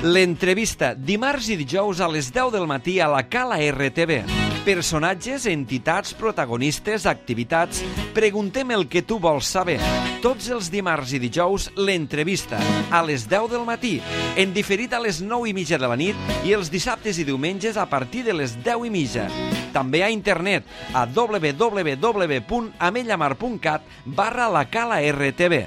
L'entrevista, dimarts i dijous a les 10 del matí a la Cala RTV. Personatges, entitats, protagonistes, activitats... Preguntem el que tu vols saber. Tots els dimarts i dijous, l'entrevista, a les 10 del matí, en diferit a les 9:30 de la nit i els dissabtes i diumenges a partir de les 10:30. També a internet a www.amellamar.cat/la Cala RTV.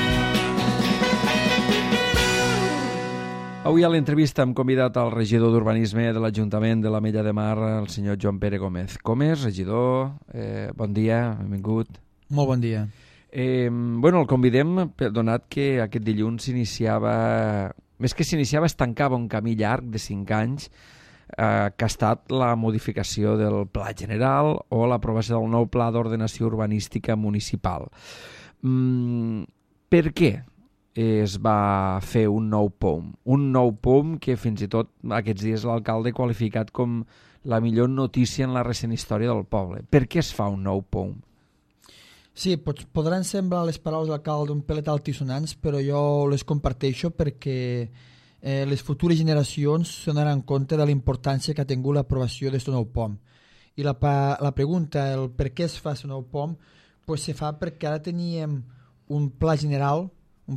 Avui a l'entrevista hem convidat al regidor d'Urbanisme de l'Ajuntament de l'Ametlla de Mar, el senyor Joan Pere Gómez. Com és, regidor? Bon dia, benvingut. Molt bon dia. El convidem donat que aquest dilluns s'iniciava, més que s'iniciava, es tancava un camí llarg de 5 anys que ha estat la modificació del Pla General o l'aprovació del nou Pla d'Ordenació Urbanística Municipal. Per què es va fer un nou POM? Un nou POM que fins i tot aquests dies l'alcalde ha qualificat com la millor notícia en la recent història del poble. Per què es fa un nou POM? Sí, podran semblar les paraules de l'alcalde un pelet altisonants, però jo les comparteixo perquè les futures generacions se donaran compte de la importància que ha tingut l'aprovació d'aquest nou POM. I la pregunta, el per què es fa aquest nou POM, se fa perquè ara teníem un pla general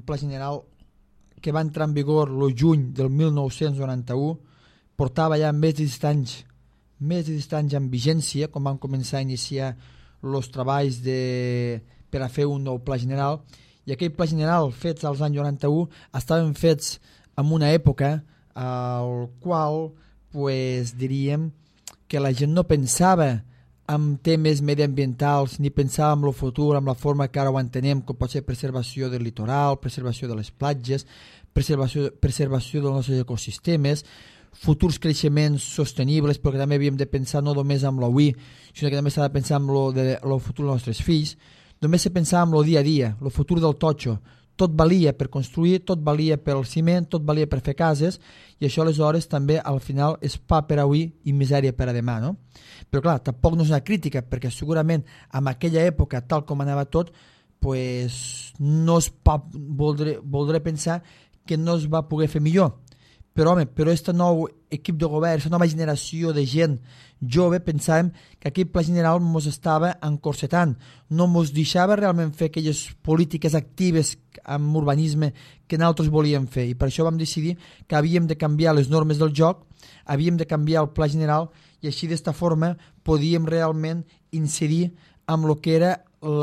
que va entrar en vigor el juny del 1991, portava ja més de 10 anys en vigència, quan van començar a iniciar els treballs per a fer un nou pla general, i aquell pla general fets als anys 91 estaven fets en una època al qual diríem que la gent no pensava en temes mediambientals, ni pensava en el futur, en la forma que ara ho entenem, com pot ser preservació del litoral, preservació de les platges, preservació dels nostres ecosistemes, futurs creixements sostenibles, perquè també havíem de pensar no només en l'avui, sinó que també s'ha de pensar en el futur dels nostres fills. Només se pensava en el dia a dia, el futur del totxo. Tot valia per construir, tot valia pel ciment, tot valia per fer cases, i això aleshores també al final és pa per avui i misèria per a demà, no? Però clar, tampoc no és una crítica, perquè segurament en aquella època, tal com anava tot, no es voldré pensar que no es va poder fer millor. Però aquest nou equip de govern, aquesta nova generació de gent jove, pensàvem que aquell pla general ens estava encorsetant, no ens deixava realment fer aquelles polítiques actives amb urbanisme que nosaltres volíem fer, i per això vam decidir que havíem de canviar les normes del joc, havíem de canviar el pla general, i així d'esta forma podíem realment incidir amb el que era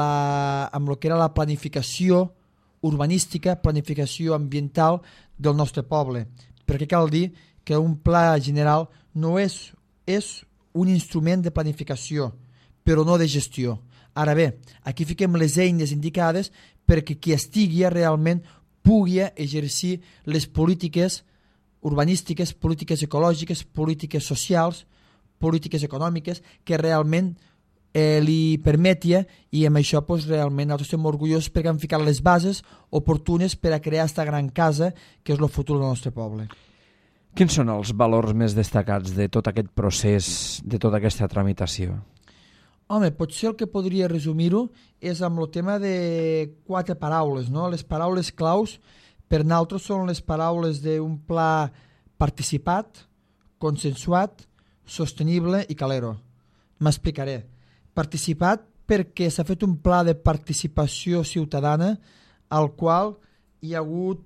la planificació urbanística, planificació ambiental del nostre poble. Perquè cal dir que un pla general no és un instrument de planificació, però no de gestió. Ara bé, aquí fiquem les eines indicades perquè qui estigui realment pugui exercir les polítiques urbanístiques, polítiques ecològiques, polítiques socials, polítiques econòmiques, que realment li permetia, i amb això realment nosaltres estem orgullosos perquè hem ficat les bases oportunes per a crear aquesta gran casa que és el futur del nostre poble. Quins són els valors més destacats de tot aquest procés, de tota aquesta tramitació? Home, potser el que podria resumir-ho és amb el tema de 4 paraules, no? Les paraules claus per nosaltres són les paraules d'un pla participat, consensuat, sostenible i calero. M'explicaré. Participat perquè s'ha fet un pla de participació ciutadana al qual hi ha hagut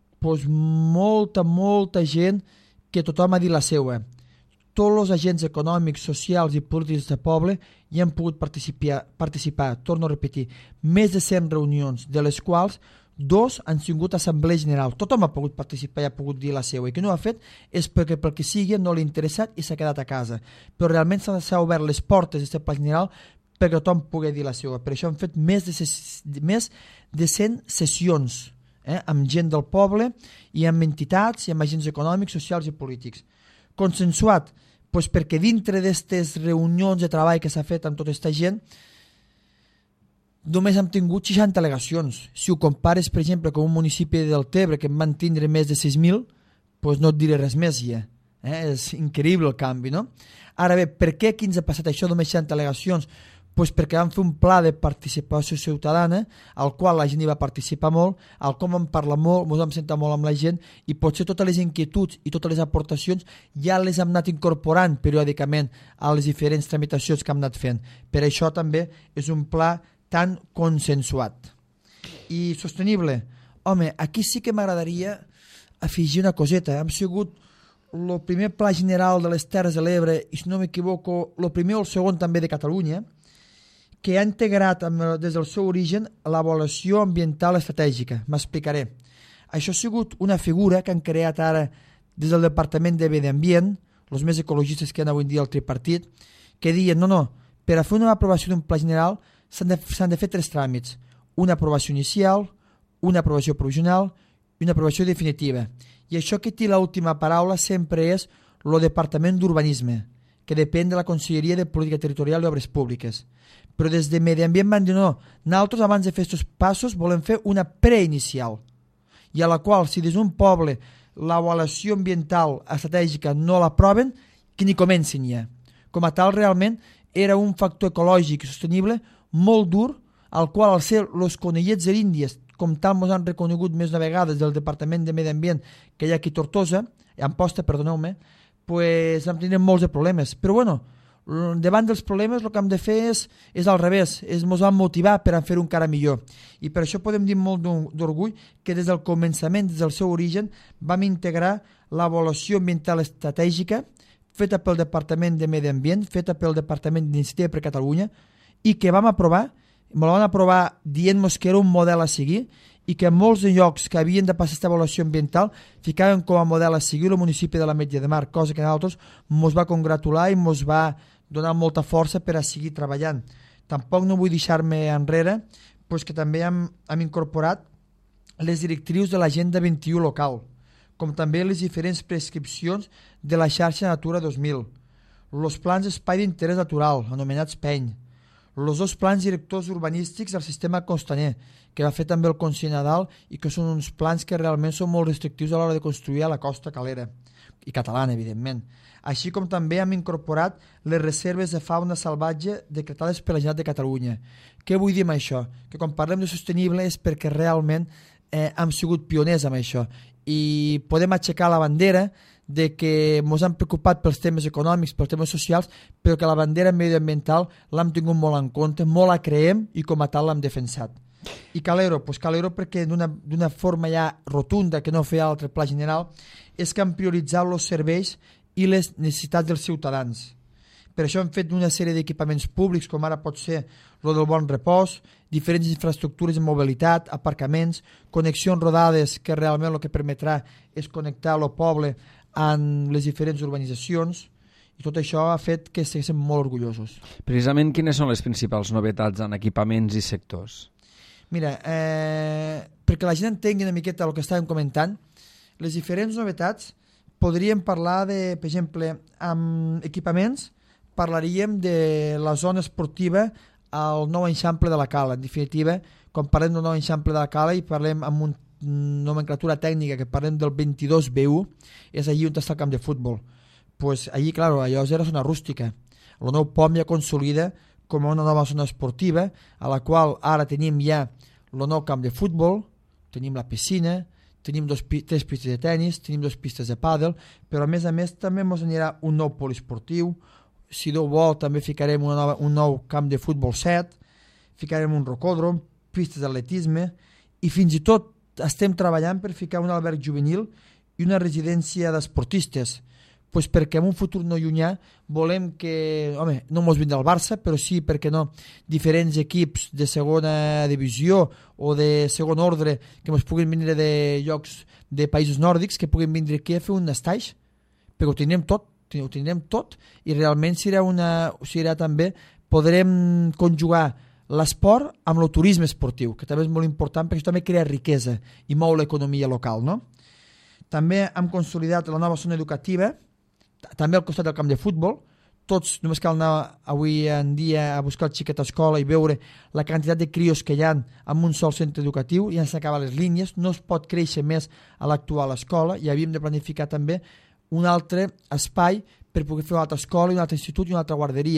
molta gent que tothom ha dit la seva. Tots els agents econòmics, socials i polítics del poble hi han pogut participar, torno a repetir, més de 100 reunions, de les quals 2 han sigut assemblea general. Tothom ha pogut participar i ha pogut dir la seva, i que no ho ha fet és perquè pel que sigui no li ha interessat i s'ha quedat a casa. Però realment s'ha obert les portes d'aquest pla general perquè tothom pugui dir la seva. Per això hem fet més de 100 sessions amb gent del poble i amb entitats i amb agents econòmics, socials i polítics. Consensuat, perquè dintre d'aquestes reunions de treball que s'ha fet amb tota aquesta gent només hem tingut 60 al·legacions. Si ho compares, per exemple, amb un municipi del Tebre que en van tindre més de 6.000, no et diré res més ja. És increïble el canvi, no? Ara bé, per què aquí ens ha passat això només 60 al·legacions? Pues perquè vam fer un pla de participació ciutadana, al qual la gent hi va participar molt, al qual vam parlar molt, ens vam sentar molt amb la gent, i potser totes les inquietuds i totes les aportacions ja les hem anat incorporant periòdicament a les diferents tramitacions que hem anat fent. Per això també és un pla tan consensuat. I sostenible. Home, aquí sí que m'agradaria afegir una coseta. Hem sigut el primer pla general de les Terres de l'Ebre, i si no m'equivoco, el primer o el segon també de Catalunya, que ha integrat des del seu origen l'avaluació ambiental estratègica. M'explicaré. Això ha sigut una figura que han creat ara des del Departament de Medi Ambient, els més ecologistes que hi ha avui en dia al tripartit, que diuen, no, per a fer una aprovació d'un pla general s'han de fer 3 tràmits. Una aprovació inicial, una aprovació provisional i una aprovació definitiva. I això que té l'última paraula sempre és el Departament d'Urbanisme, que depèn de la Conselleria de Política Territorial i Obres Públiques. Però des de Medi Ambient van dir no, nosaltres abans de fer aquests passos volem fer una preinicial, i a la qual si des d'un poble l'avaluació ambiental estratègica no l'aproven, que ni comencin ja. Com a tal, realment era un factor ecològic i sostenible molt dur, al qual al ser els conillets eríndies, com tal ens han reconegut més una vegada del Departament de Medi Ambient que hi ha aquí a Tortosa, a Amposta, perdoneu-me, pues vam tenir molts de problemes. Però bueno, davant dels problemes el que hem de fer és al revés, ens van motivar per a fer-ho encara millor. I per això podem dir molt d'orgull que des del començament, des del seu origen, vam integrar l'avaluació ambiental estratègica feta pel Departament de Medi Ambient, feta pel Departament d'Iniciativa per Catalunya, i que vam aprovar, me la van aprovar dient-nos que era un model a seguir, i que en molts llocs que havien de passar aquesta avaluació ambiental ficaven com a model a seguir el municipi de l'Ametlla de Mar, cosa que a nosaltres ens va congratular i ens va donar molta força per a seguir treballant. Tampoc no vull deixar-me enrere, doncs que també hem incorporat les directrius de l'Agenda 21 local, com també les diferents prescripcions de la xarxa Natura 2000, els plans d'espai d'interès natural, anomenats PENY, els 2 plans directors urbanístics del sistema costaner, que va fer també el Consell Nadal i que són uns plans que realment són molt restrictius a l'hora de construir a la costa calera i catalana, evidentment. Així com també hem incorporat les reserves de fauna salvatge decretades per la Generalitat de Catalunya. Què vull dir amb això? Que quan parlem de sostenible és perquè realment hem sigut pioners amb això i podem aixecar la bandera de que ens han preocupat pels temes econòmics, pels temes socials, però que la bandera medioambiental l'hem tingut molt en compte, molt la creiem i com a tal l'hem defensat. I Calero? Pues Calero perquè d'una forma ja rotunda, que no feia l'altre pla general, és que han prioritzat els serveis i les necessitats dels ciutadans. Per això hem fet una sèrie d'equipaments públics, com ara pot ser el del bon repòs, diferents infraestructures de mobilitat, aparcaments, connexions rodades, que realment el que permetrà és connectar el poble amb les diferents urbanitzacions, i tot això ha fet que estiguéssim molt orgullosos. Precisament, quines són les principals novetats en equipaments i sectors? Mira, perquè la gent entengui una miqueta el que estàvem comentant, les diferents novetats podríem parlar de, per exemple, amb equipaments, parlaríem de la zona esportiva al nou eixample de la Cala. En definitiva, quan parlem del nou eixample de la Cala i parlem amb una nomenclatura tècnica que parlem del 22B1, és allí on està el camp de futbol. Pues allí, claro, allò era zona rústica. El nou POM ja consolida com una nova zona esportiva, a la qual ara tenim ja el nou camp de futbol, tenim la piscina, tenim 3 pistes de tennis, tenim 2 pistes de pàdel, però a més també ens anirà un nou poliesportiu. Si Déu vol també ficarem un nou camp de futbol 7, ficarem un rocòdrom, pistes d'atletisme, i fins i tot estem treballant per ficar un alberg juvenil i una residència d'esportistes, pues perquè en un futur no llunyà volem que, home, no mos vindrà el Barça, però sí, perquè no, diferents equips de segona divisió o de segon ordre que mos puguin vindre de llocs de països nòrdics, que puguin vindre aquí a fer un estaix, perquè ho tindrem tot i realment serà també, podrem conjugar l'esport amb el turisme esportiu, que també és molt important perquè això també crea riquesa i mou l'economia local, no? També hem consolidat la nova zona educativa, també al costat del camp de futbol. Tots només cal anar avui en dia a buscar el xiquet a escola i veure la quantitat de crios que hi ha en un sol centre educatiu, ja s'acaben les línies, no es pot créixer més a l'actual escola i havíem de planificar també un altre espai per poder fer una altra escola, un altre institut i una altra guarderia,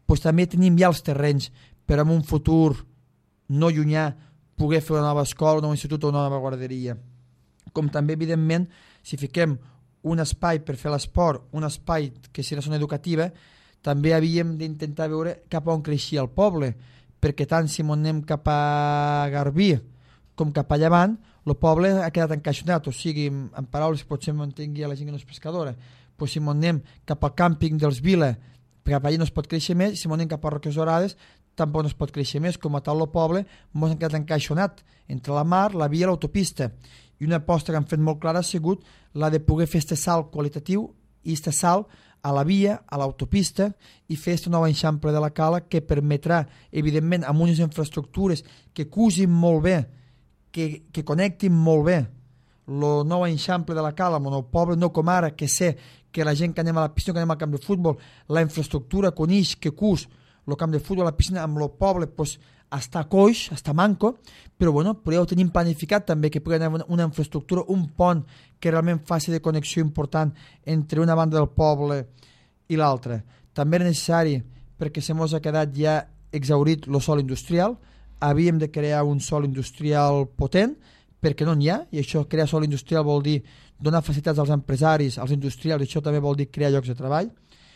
pues també tenim ja els terrenys per en un futur no llunyà poder fer una nova escola, un nou institut o una nova guarderia. Com també, evidentment, si fiquem un espai per fer l'esport, un espai que sigui una zona educativa, també havíem d'intentar veure cap on creixia el poble, perquè tant si anem cap a Garbí com cap a Llevant, el poble ha quedat encaixonat, o sigui, en paraules que potser m'entengui a la gent que no és pescadora, però si anem cap al càmping dels Vila, cap allà no es pot créixer més, si anem cap a Roques Dorades, tampoc no es pot créixer més, com a tal el poble ens ha quedat encaixonat entre la mar, la via i l'autopista, i una aposta que han fet molt clara ha sigut la de poder fer este salt qualitatiu i este salt a la via, a l'autopista, i fer este nou eixample de la cala que permetrà, evidentment, amb unes infraestructures que cusin molt bé, que connectin molt bé el nou eixample de la cala amb el nou poble, no com ara, que sé que la gent que anem a la piscina, que anem al camp de futbol, la infraestructura coneix que cus el camp de futbol, la piscina, amb el poble, pues, està coix, està manco, però bueno, ja ho tenim planificat també, que pugui haver una infraestructura, un pont que realment faci de connexió important entre una banda del poble i l'altra. També era necessari, perquè se mos ha quedat ja exhaurit el sòl industrial, havíem de crear un sòl industrial potent, perquè no n'hi ha, i això, crear sòl industrial vol dir donar facilitats als empresaris, als industrials, i això també vol dir crear llocs de treball.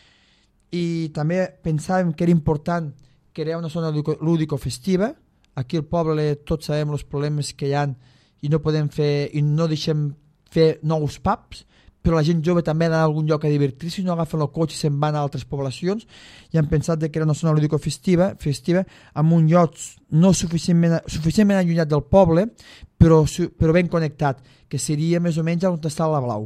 I també pensàvem que era important crear una zona lúdico-festiva. Aquí al poble tots sabem els problemes que hi ha i no podem fer, i no deixem fer nous pubs, però la gent jove també ha d'anar a algun lloc a divertir-se, no agafen el cotxe i se'n van a altres poblacions, i han pensat que era una zona lúdico-festiva amb un lloc no suficientment allunyat del poble, però ben connectat, que seria més o menys on està la Blau.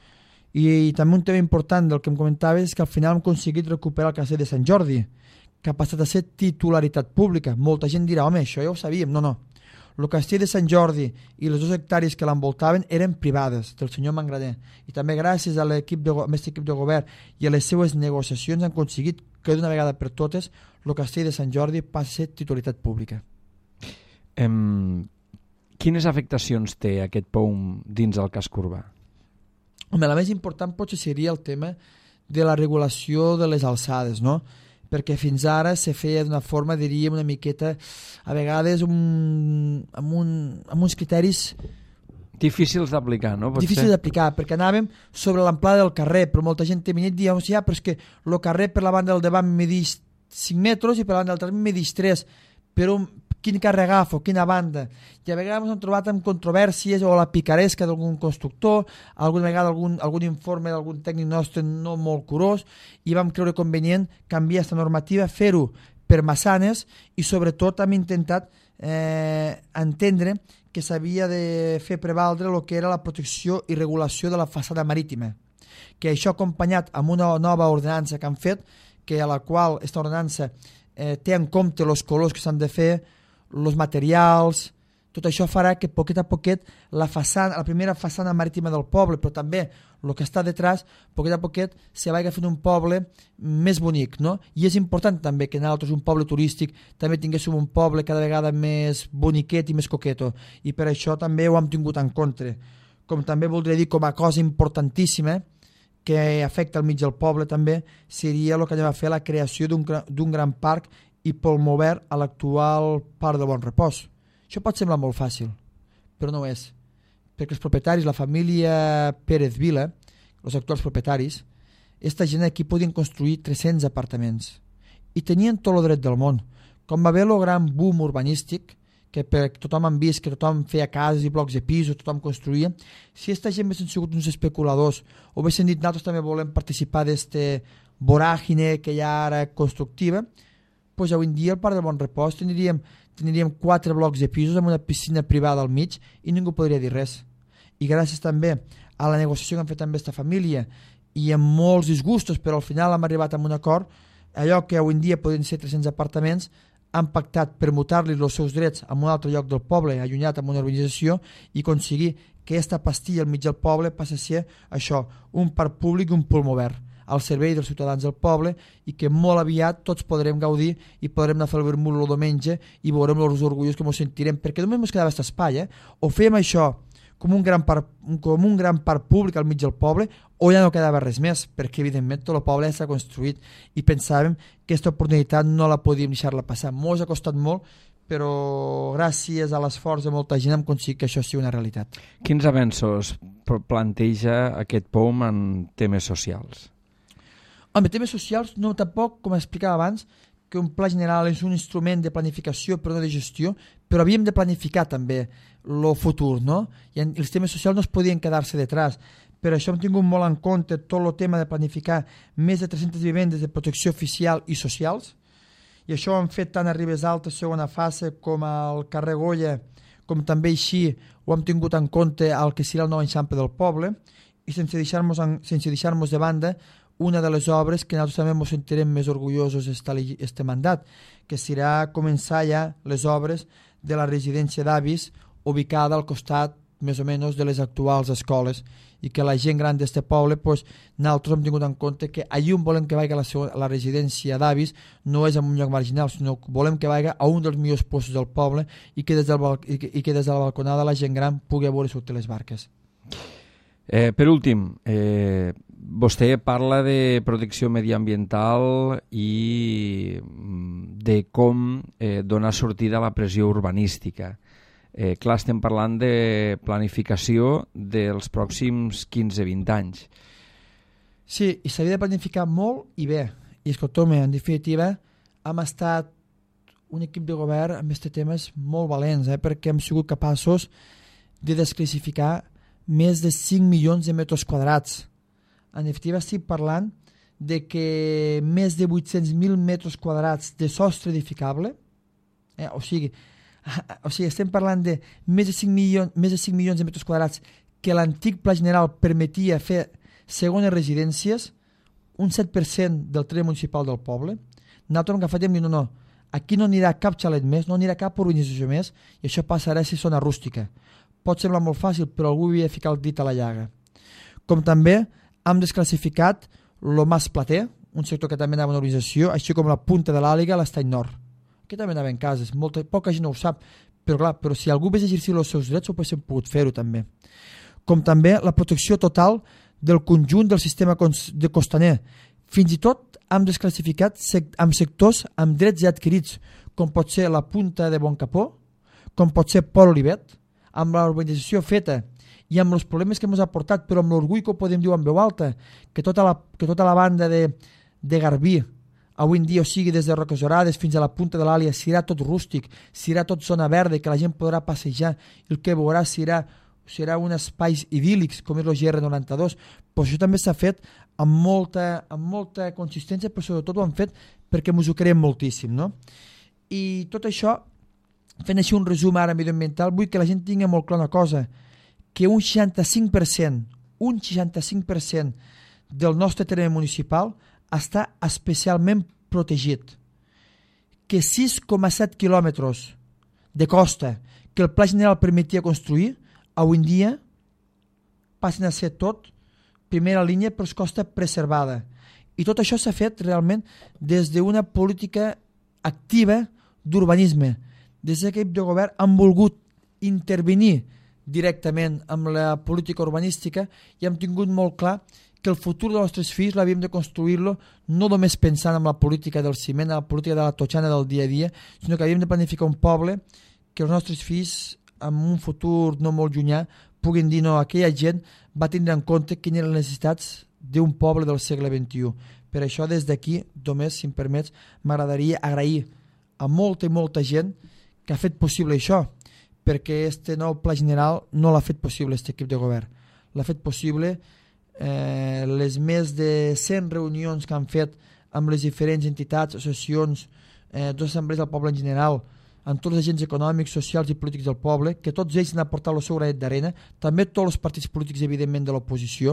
I també un tema important del que em comentaves és que al final hem aconseguit recuperar el castell de Sant Jordi, que ha passat a ser titularitat pública. Molta gent dirà, home, això ja ho sabíem. No. El castell de Sant Jordi i les 2 hectàrees que l'envoltaven eren privades del senyor Mangrader, i també gràcies a l'equip de govern i a les seues negociacions han aconseguit que d'una vegada per totes el castell de Sant Jordi passi a ser titularitat pública. Quines afectacions té aquest POUM dins el casc urbà? Home, la més important potser seria el tema de la regulació de les alçades, no? Perquè fins ara se feia d'una forma, diríem, una miqueta, a vegades amb uns criteris difícils d'aplicar, no? Difícils d'aplicar, perquè anàvem sobre l'amplada del carrer, però molta gent te venia i diu, ja, però és que el carrer per la banda del davant medeix 5 metres i per la banda del darrere medeix 3, però quin carrer agafo, quina banda? I a vegades ens hem trobat amb controvèrsies o la picaresca d'algun constructor, alguna vegada algun informe d'algun tècnic nostre no molt curós, i vam creure convenient canviar aquesta normativa, fer-ho per Massanes, i sobretot hem intentat entendre que s'havia de fer prevaldre el que era la protecció i regulació de la façana marítima, que això acompanyat amb una nova ordenança que han fet, que a la qual aquesta ordenança té en compte els colors que s'han de fer, els materials, tot això farà que poquet a poquet la primera façana marítima del poble, però també el que està detrás, poquet a poquet se vagi fent un poble més bonic, no? I és important també que nosaltres, un poble turístic, també tinguéssim un poble cada vegada més boniquet i més coqueto, i per això també ho hem tingut en compte. Com també voldria dir, com a cosa importantíssima que afecta al mig del poble també, seria el que anem a fer la creació d'un gran parc i polmovert a l'actual Parc de Bon Repòs. Això pot semblar molt fàcil, però no ho és, perquè els propietaris, la família Pérez Vila, els actuals propietaris, aquesta gent aquí podien construir 300 apartaments i tenien tot el dret del món. Com va haver el gran boom urbanístic, que tothom han vist que tothom feia cases i blocs de pisos, tothom construïa, si aquesta gent haguessin sigut uns especuladors o haguessin dit nosaltres també volem participar d'este voràgine que hi ha ara constructiva, doncs avui en dia al Parc de Bon Repòs tindríem 4 blocs de pisos amb una piscina privada al mig i ningú podria dir res. I gràcies també a la negociació que han fet amb aquesta família i amb molts disgustos, però al final hem arribat a un acord, allò que avui en dia podrien ser 300 apartaments, han pactat per mutar-li els seus drets a un altre lloc del poble, allunyat amb una urbanització, i aconseguir que aquesta pastilla al mig del poble passi a ser això, un parc públic i un polmovert al servei dels ciutadans del poble, i que molt aviat tots podrem gaudir i podrem anar a fer el vermut el diumenge i veurem els orgullos que ens sentirem, perquè només ens quedava aquest espai, o fem això com un gran parc públic al mig del poble, o ja no quedava res més, perquè evidentment tot el poble ja s'ha construït i pensàvem que aquesta oportunitat no la podíem deixar-la passar. Ens ha costat molt, però gràcies a l'esforç de molta gent hem aconseguit que això sigui una realitat. Quins avenços planteja aquest POUM en temes socials? Home, temes socials, no tampoc, com explicava abans, que un pla general és un instrument de planificació però no de gestió, però havíem de planificar també el futur, no? I els temes socials no es podien quedar-se detrás. Per això hem tingut molt en compte tot el tema de planificar més de 300 vivendes de protecció oficial i socials, i això ho hem fet tant a Ribes Altes, segona fase, com al carrer Goya, com també així ho hem tingut en compte al que serà el nou eixample del poble, i sense deixar-nos de banda una de les obres que nosaltres també ens sentirem més orgullosos este mandat, que serà començar ja les obres de la residència d'avis ubicada al costat més o menys de les actuals escoles, i que la gent gran d'aquest poble, pues, nosaltres hem tingut en compte que allà on volem que vagi la residència d'avis no és en un lloc marginal, sinó que volem que vagi a un dels millors postos del poble i que des de la balconada la gent gran pugui veure sortir les barques. Per últim, vostè parla de protecció mediambiental i de com donar sortida a la pressió urbanística. Clar, estem parlant de planificació dels pròxims 15-20 anys. Sí, i s'havia de planificar molt i bé. I escolteu-me, en definitiva, hem estat un equip de govern amb aquests temes molt valents, perquè hem sigut capaços de desclassificar més de 5 milions de metres quadrats. En definitiva, estic parlant de que més de 800.000 metres quadrats de sostre edificable, o sigui, estem parlant de més de 5 milions de metres quadrats que l'antic Pla General permetia fer segones residències, un 7% del terreny municipal del poble. Nosaltres hem agafat i hem dit, no, aquí no anirà cap xalet més, no anirà cap urbanització més, i això passarà a ser zona rústica. Pot semblar molt fàcil, però algú havia de ficar el dit a la llaga. Com també hem desclassificat el Mas Plater, un sector que també anava en urbanització, així com la Punta de l'Àliga, l'Estany Nord, que també anava en cases. Poca gent no ho sap, però si algú vés exercir els seus drets, ho haguéssim pogut fer-ho també. Com també la protecció total del conjunt del sistema de costaner. Fins i tot hem desclassificat amb sectors amb drets ja adquirits, com pot ser la Punta de Boncapó, com pot ser Pol Olivet, amb la urbanització feta i amb els problemes que ens ha portat, però amb l'orgull que ho podem dir en veu alta, que tota la banda de Garbí, avui en dia, o sigui, des de Roques Dorades fins a la Punta de l'Àlia, serà tot rústic, serà tot zona verda, que la gent podrà passejar, i el que veurà serà un espais idíl·lics, com és el GR92. Però això també s'ha fet amb molta consistència, però sobretot ho han fet perquè ens ho creiem moltíssim, no? I tot això, fent així un resum ara mediambiental, vull que la gent tingui molt clar una cosa, que un 65% del nostre terreny municipal està especialment protegit, que 6,7 quilòmetres de costa que el Pla General permetia construir, avui en dia passen a ser tot primera línia per costa preservada. I tot això s'ha fet realment des d'una política activa d'urbanisme. Des d'aquest equip de govern han volgut intervenir directament amb la política urbanística i hem tingut molt clar que el futur dels nostres fills l'havíem de construir-lo no només pensant en la política del ciment, en la política de la totxana del dia a dia, sinó que havíem de planificar un poble que els nostres fills, en un futur no molt llunyà, puguin dir, no, aquella gent va tindre en compte quines eren les necessitats d'un poble del segle XXI. Per això, des d'aquí, només, si em permets, m'agradaria agrair a molta i molta gent que ha fet possible això, perquè este nou Pla General no l'ha fet possible aquest equip de govern. L'ha fet possible les més de 100 reunions que han fet amb les diferents entitats, associacions, dues assemblees del poble en general, amb tots els agents econòmics, socials i polítics del poble, que tots ells han aportat el seu granet d'arena, també tots els partits polítics, evidentment, de l'oposició,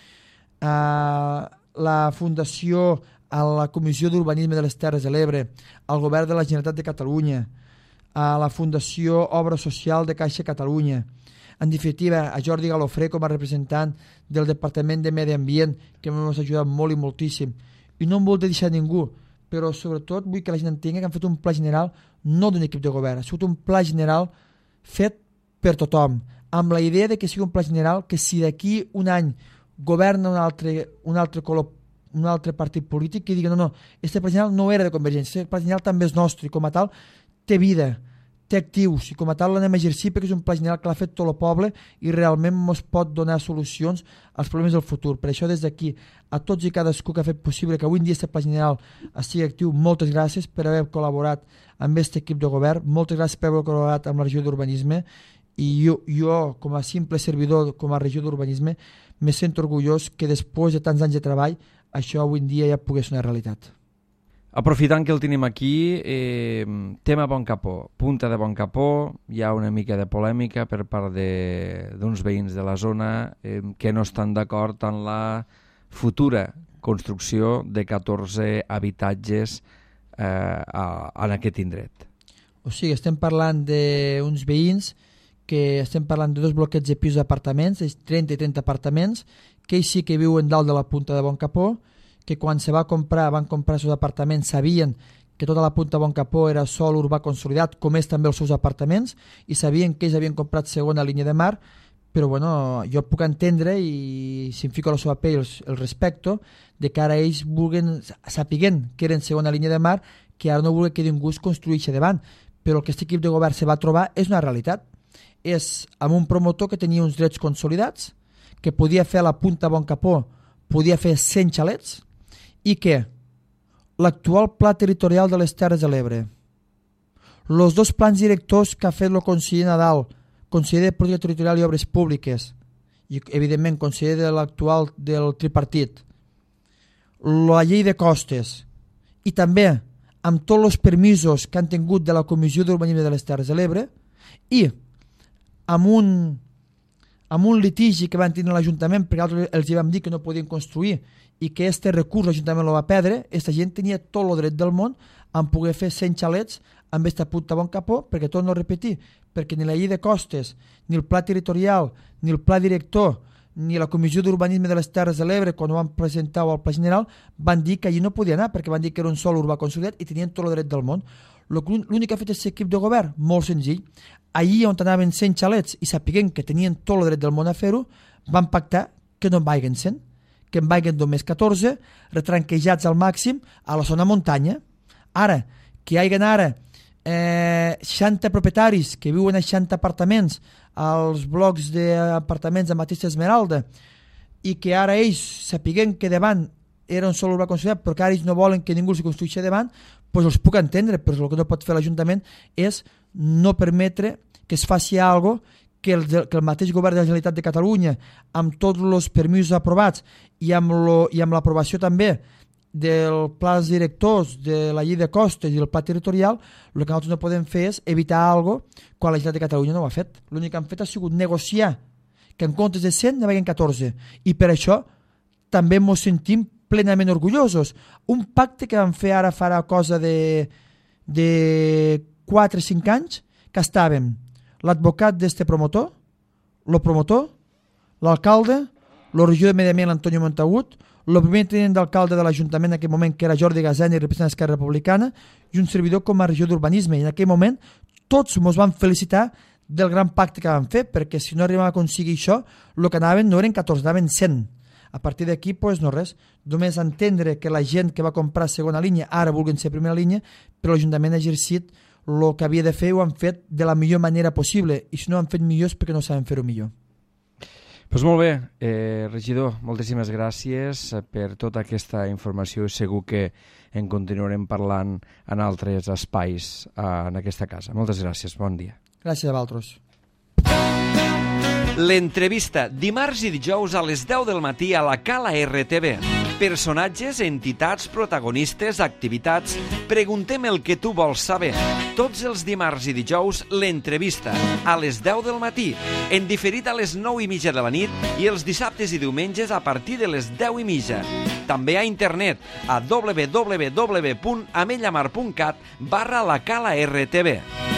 la Fundació, a la Comissió d'Urbanisme de les Terres de l'Ebre, al Govern de la Generalitat de Catalunya, a la Fundació Obra Social de Caixa Catalunya, en definitiva, a Jordi Galofré com a representant del Departament de Medi Ambient, que m'ha ajudat molt i moltíssim. I no em vol deixar ningú, però sobretot vull que la gent entengui que han fet un pla general no d'un equip de govern, ha sigut un pla general fet per tothom, amb la idea de que sigui un pla general que si d'aquí un any governa un altre partit polític que digui no, este pla general no era de Convergència, este pla general també és nostre i com a tal té vida, té actius i com a tal l'anem a exercir perquè és un pla general que l'ha fet tot el poble i realment ens pot donar solucions als problemes del futur. Per això des d'aquí a tots i cadascú que ha fet possible que avui en dia este pla general estigui actiu, moltes gràcies per haver col·laborat amb aquest equip de govern, moltes gràcies per haver col·laborat amb la regió d'urbanisme i jo com a simple servidor com a regió d'urbanisme me sento orgullós que després de tants anys de treball això avui en dia ja pogués ser una realitat. Aprofitant que el tenim aquí, tema Bon Capó, punta de Bon Capó, hi ha una mica de polèmica per part d'uns veïns de la zona que no estan d'acord en la futura construcció de 14 habitatges en aquest indret. O sigui, estem parlant d'uns veïns que estem parlant de 2 bloquets de pisos d'apartaments, 30 i 30 apartaments, que ells sí que viuen dalt de la punta de Bon Capó, que quan se van comprar els seus apartaments sabien que tota la punta de Bon Capó era sòl urbà consolidat, com és també els seus apartaments, i sabien que ells havien comprat segona línia de mar, però bueno, jo puc entendre i si em fico a la seva pell el respecto de que ara ells vulguen, sapiguen que eren segona línia de mar, que ara no vulguen que ningú es construeixi davant, però el que aquest equip de govern se va trobar és una realitat. És amb un promotor que tenia uns drets consolidats, que podia fer a la punta Bon Capó, podia fer 100 xalets, i que l'actual pla territorial de les Terres de l'Ebre, els 2 plans directors que ha fet el conseller Nadal, conseller de Política Territorial i Obres Públiques, i evidentment conseller de l'actual del tripartit, la llei de costes, i també amb tots els permisos que han tingut de la Comissió d'Urbanisme de les Terres de l'Ebre, i amb un litigi que van tenir l'Ajuntament perquè els vam dir que no podien construir i que este recurs l'Ajuntament el va perdre, aquesta gent tenia tot el dret del món en poder fer 100 xalets amb aquesta punta Bon Capó, perquè torno a repetir, perquè ni la llei de costes, ni el pla territorial, ni el pla director, ni la Comissió d'Urbanisme de les Terres de l'Ebre, quan ho van presentar al Pla General, van dir que allí no podia anar, perquè van dir que era un sòl urbà consolidat i tenien tot el dret del món. L'únic que ha fet aquest equip de govern, molt senzill, allí on anaven 100 xalets i sapiguem que tenien tot el dret del món a fer-ho, van pactar que no en vagin 100, que en vagin només 14, retranquejats al màxim a la zona muntanya. Ara, que hi hagin ara 60 propietaris que viuen a 60 apartaments als blocs d'apartaments de Matista Esmeralda i que ara ells sapiguem que davant era un sòl urbà consolidat però que ara ells no volen que ningú els construeixi davant, doncs els puc entendre, però el que no pot fer l'Ajuntament és no permetre que es faci alguna cosa que el mateix govern de la Generalitat de Catalunya, amb tots els permisos aprovats i amb l'aprovació també dels plans directors, de la llei de costes i del pla territorial, el que nosaltres no podem fer és evitar alguna cosa quan la Generalitat de Catalunya no ho ha fet. L'únic que han fet ha sigut negociar que en comptes de 100 n'hi hagin 14. I per això també ens sentim plenament orgullosos. Un pacte que vam fer ara farà cosa de 4 o 5 anys, que estàvem l'advocat d'este promotor, el promotor, l'alcalde, la regió de Medi Ambient, l'Antonio Montagut, el primer tinent d'alcalde de l'Ajuntament en aquell moment, que era Jordi Gazena i representant d'Esquerra Republicana, i un servidor com a regió d'urbanisme. I en aquell moment tots ens van felicitar del gran pacte que vam fer, perquè si no arribàvem a aconseguir això, el que anaven no eren 14, anaven 100. A partir d'aquí, doncs no res. Només entendre que la gent que va comprar segona línia ara vulguin ser primera línia, però l'Ajuntament ha exercit el que havia de fer i ho han fet de la millor manera possible. I si no ho han fet millor és perquè no saben fer-ho millor. Doncs molt bé, regidor, moltíssimes gràcies per tota aquesta informació i segur que en continuarem parlant en altres espais en aquesta casa. Moltes gràcies, bon dia. Gràcies a vosaltres. L'entrevista, dimarts i dijous a les 10 del matí a la Cala RTV. Personatges, entitats, protagonistes, activitats... Preguntem el que tu vols saber. Tots els dimarts i dijous, l'entrevista, a les 10 del matí, en diferit a les 9:30 de la nit i els dissabtes i diumenges a partir de les 10:30. També a internet a www.amellamar.cat/la Cala RTV.